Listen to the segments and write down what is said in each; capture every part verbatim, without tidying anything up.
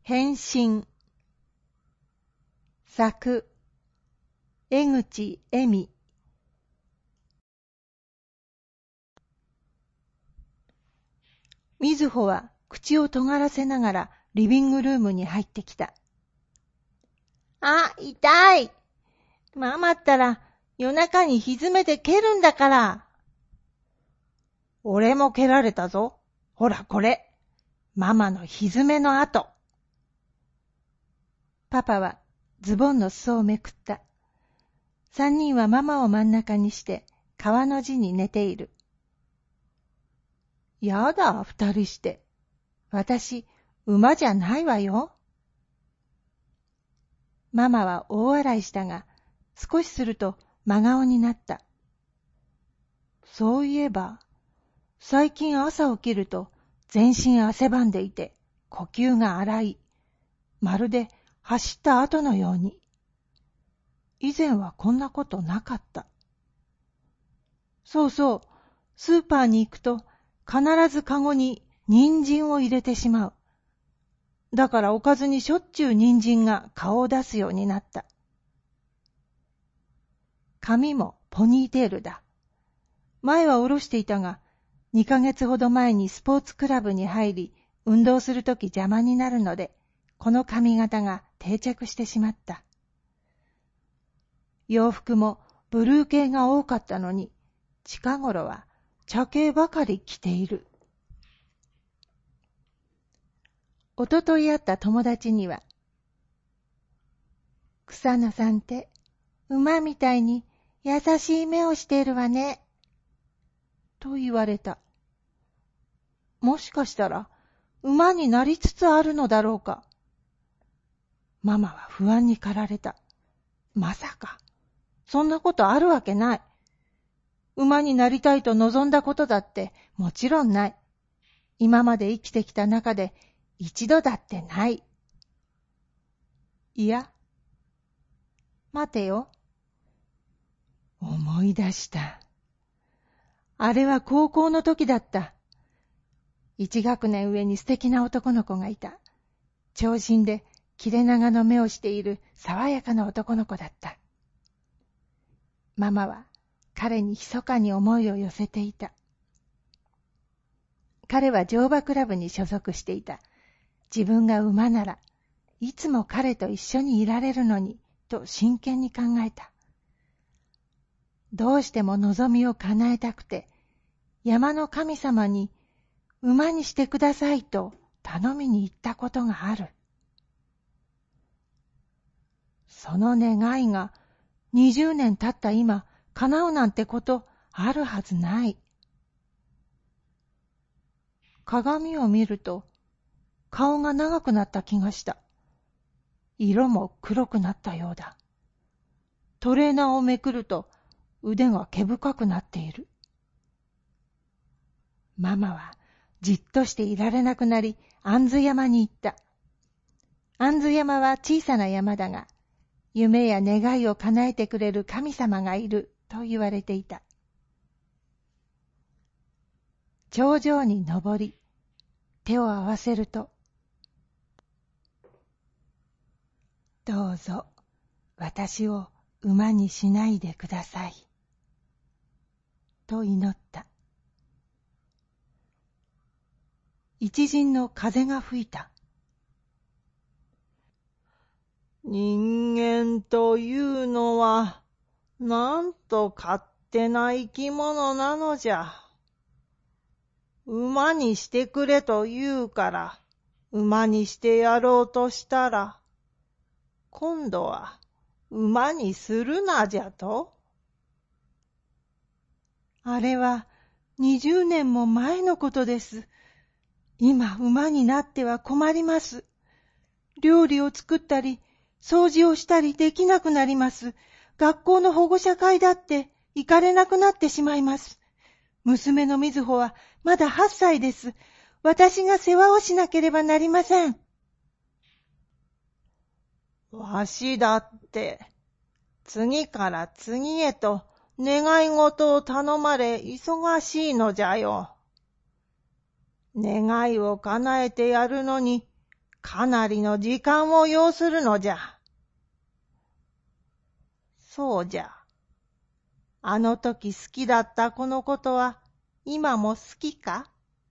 変身。作、江口恵美。みずほは口を尖らせながらリビングルームに入ってきた。あ、痛い。ママったら夜中に歪めて蹴るんだから。俺も蹴られたぞ。ほらこれ。ママの歪めの跡。パパはズボンの裾をめくった。三人はママを真ん中にして川の字に寝ている。やだ、二人して。私、馬じゃないわよ。ママは大笑いしたが、少しすると真顔になった。そういえば、最近朝起きると全身汗ばんでいて、呼吸が荒い。まるで走った後のように。以前はこんなことなかった。そうそう、スーパーに行くと必ずカゴに人参を入れてしまう。だからおかずにしょっちゅう人参が顔を出すようになった。髪もポニーテールだ。前は下ろしていたが、にかげつほど前にスポーツクラブに入り、運動するとき邪魔になるので、この髪型が定着してしまった。洋服もブルー系が多かったのに、近頃は茶系ばかり着ている。おととい会った友達には、草野さんって馬みたいに優しい目をしているわね。と言われた。もしかしたら馬になりつつあるのだろうか。ママは不安に駆られた。まさか、そんなことあるわけない。馬になりたいと望んだことだってもちろんない。今まで生きてきた中で一度だってない。いや、待てよ。思い出した。あれは高校の時だった。一学年上に素敵な男の子がいた。長身で切れ長の目をしている爽やかな男の子だった。ママは彼に密かに思いを寄せていた。彼は乗馬クラブに所属していた。自分が馬ならいつも彼と一緒にいられるのにと真剣に考えた。どうしても望みを叶えたくて山の神様に馬にしてくださいと頼みに行ったことがある。その願いが二十年経った今叶うなんてことあるはずない。鏡を見ると顔が長くなった気がした。色も黒くなったようだ。トレーナーをめくると腕が毛深くなっている。ママはじっとしていられなくなり、安津山に行った。安津山は小さな山だが、夢や願いを叶えてくれる神様がいると言われていた。頂上に登り、手を合わせると、どうぞ私を馬にしないでください。と祈った。一陣の風が吹いた。人間というのは、なんと勝手な生き物なのじゃ。馬にしてくれと言うから、馬にしてやろうとしたら、今度は馬にするなじゃと。あれは二十年も前のことです。今馬になっては困ります。料理を作ったり、掃除をしたりできなくなります。学校の保護者会だって行かれなくなってしまいます。娘のみずほはまだはっさいです。私が世話をしなければなりません。わしだって、次から次へと願い事を頼まれ忙しいのじゃよ。願いを叶えてやるのに、 かなりの時間を要するのじゃ。そうじゃ。あの時好きだったこのことは今も好きか？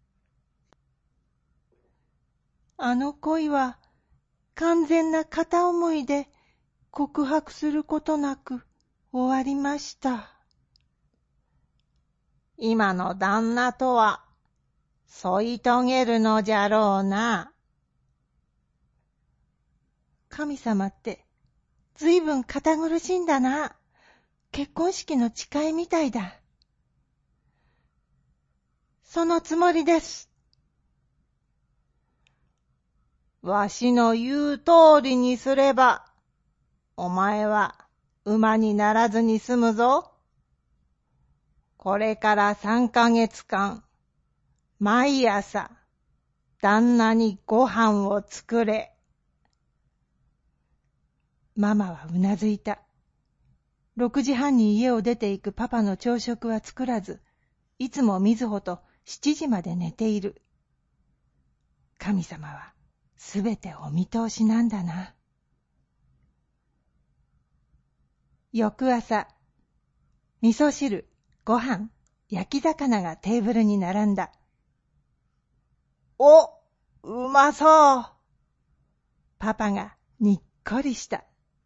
あの恋は完全な片思いで告白することなく終わりました。今の旦那とは添い遂げるのじゃろうな。神様ってずいぶん堅苦しいんだな。結婚式の誓いみたいだ。そのつもりです。わしの言う通りにすれば、お前は馬にならずに済むぞ。これから三ヶ月間、毎朝、旦那にご飯を作れ。ママはうなずいた。六時半に家を出て行くパパの朝食は作らず、いつもみずほと七時まで寝ている。神様はすべてお見通しなんだな。翌朝、味噌汁、ご飯、焼き魚がテーブルに並んだ。お、うまそう。パパがにっこりした。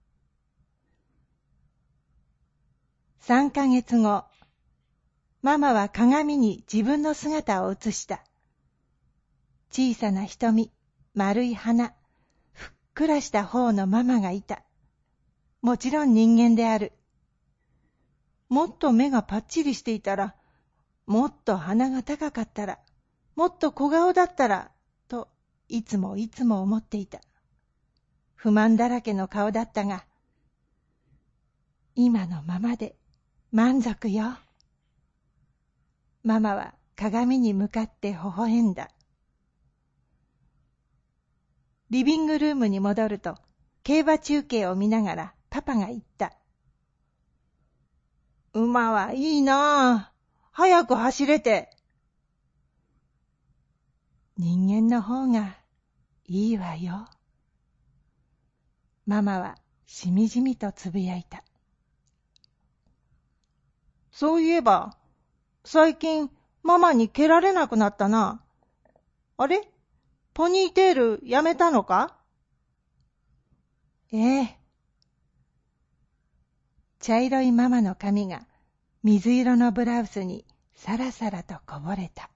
三ヶ月後、ママは鏡に自分の姿を映した。小さな瞳、丸い鼻、ふっくらした方のママがいた。もちろん人間である。もっと目がパッチリしていたら、もっと鼻が高かったら、もっと小顔だったら、といつもいつも思っていた。不満だらけの顔だったが、今のままで満足よ。ママは鏡に向かって微笑んだ。リビングルームに戻ると、競馬中継を見ながらパパが言った。馬はいいなあ。早く走れて。人間の方がいいわよ。ママはしみじみとつぶやいた。そういえば、最近ママに蹴られなくなったな。あれ？ポニーテールやめたのか？ええ。茶色いママの髪が水色のブラウスにさらさらとこぼれた。